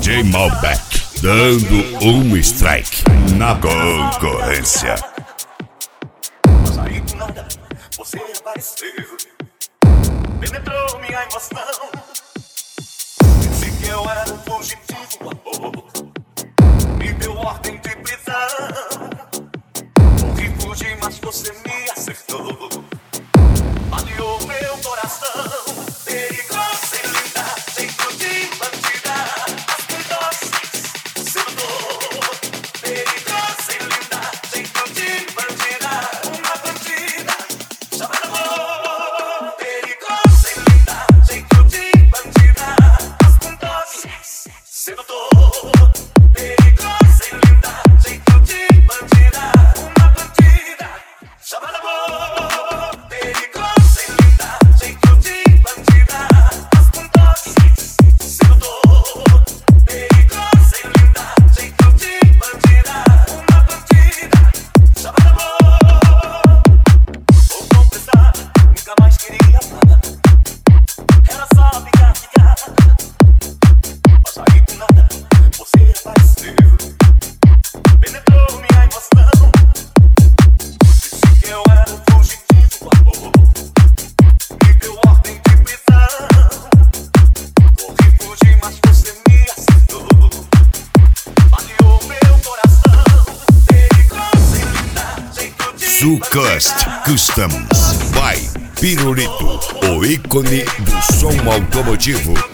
DJ Malbec, dando um strike na concorrência. Mas aí do nada você apareceu, penetrou minha emoção. Disse que eu era um fugitivo amor, me deu ordem de prisão. Corri, fugi, mas você me acertou, baleou meu coração. Perigosa e linda, jeito de bandida, as doces, sedutor. Perigosa e linda, jeito de bandida, uma bandida, chamada amor. Perigosa e linda, jeito de bandida, as doces, sedutor. Perigosa e linda, jeito de bandida, uma bandida, chamada amor. Perigosa e linda, jeito de bandida, as doces, sedutor. Perigosa e linda, jeito de bandida, uma bandida, chamada amor. Vou confessar, nunca mais queria amar, era só ficar. Mas aí do nada você apareceu, penetrou minha emoção. Disse que eu era um fugitivo amor, me deu ordem de prisão. Corri, fugi, mas você me acertou, baleou meu coração. Perigosa e linda, jeito de Zucast Customs by Pirulito, o ícone do som automotivo